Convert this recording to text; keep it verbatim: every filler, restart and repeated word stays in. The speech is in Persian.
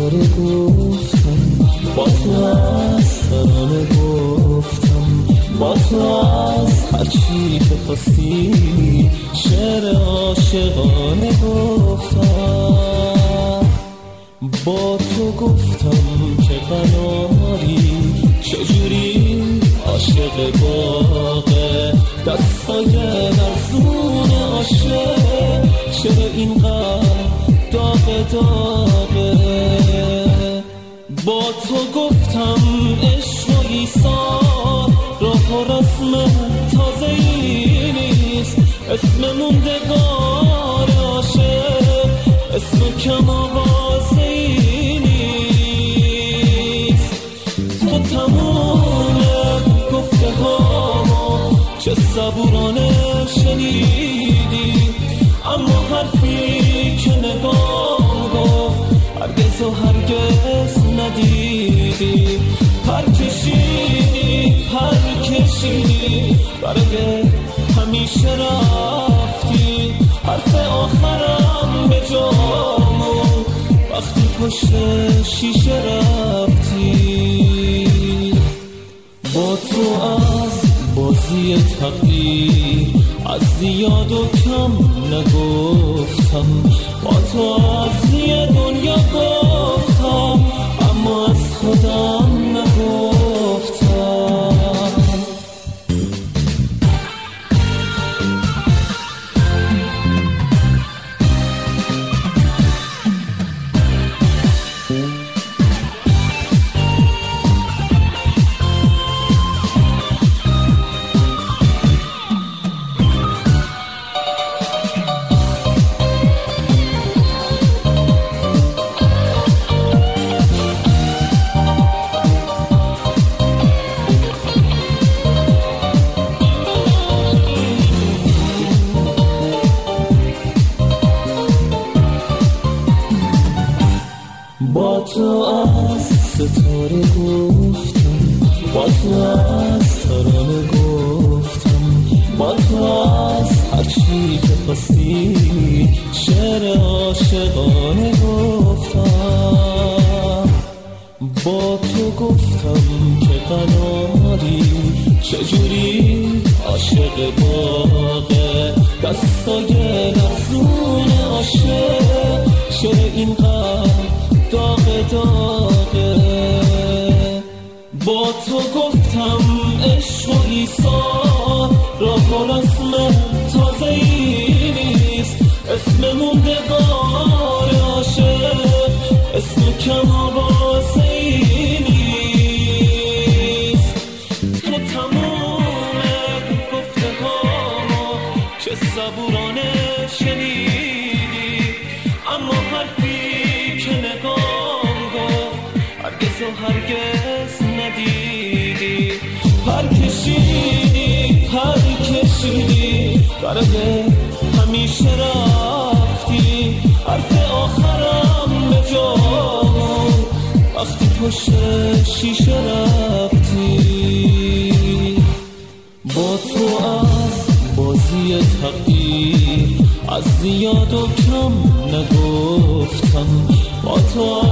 ستاره گفتم، با تو از ترانه گفتم، با تو از هرچی که خواستی شعر عاشقانه گفتم. با تو گفتم که قناری چجوری عاشق باغه، دستای لرزون عاشق چرا اینقدر داغ داغه. با تو گفتم عشق و ایثار راه و رسم تازه‌ای نیست، اسم موندگار عاشق اسم کم آوازه‌ای نیست. تو تموم گفته هامو چه صبورانه شنیدی، اما حرفی که نگام گفت هرگز و هرگز ندیدی. پر کشیدی پر کشیدی برای همیشه رفتی، حرف آخرم به جامون وقتی پشت شیشه رفتی. با تو از بازی تقدیر از زیاد و کم نگفتم، با تو از یه دنیا گفتم اما از خودم نگفتم. با تو از ستاره گفتم، با تو از ترانه گفتم، با تو از هرچی که خواستی شعر عاشقانه گفتم. با تو گفتم که قناری چجوری عاشق باغه، دستای لرزون عاشق چرا اینقدر داغ داغه. با تو گفتم عشق و ایثار راه و رسم تازه‌ای نیست، اسم موندگار عاشق اسم کم آوازه‌ای نیست. تو تمام گفته هامو چه صبورانه شنیدی، اما حرفی که نگام گفت هرگز و هرگز ندیدی. پر کشیدی پر کشیدی برای همیشه رفتی، حرف آخرم به جامون وقتی پشت شیشه رفتی. با تو از بازی تقدیر از زیاد و کم نگفتم، با تو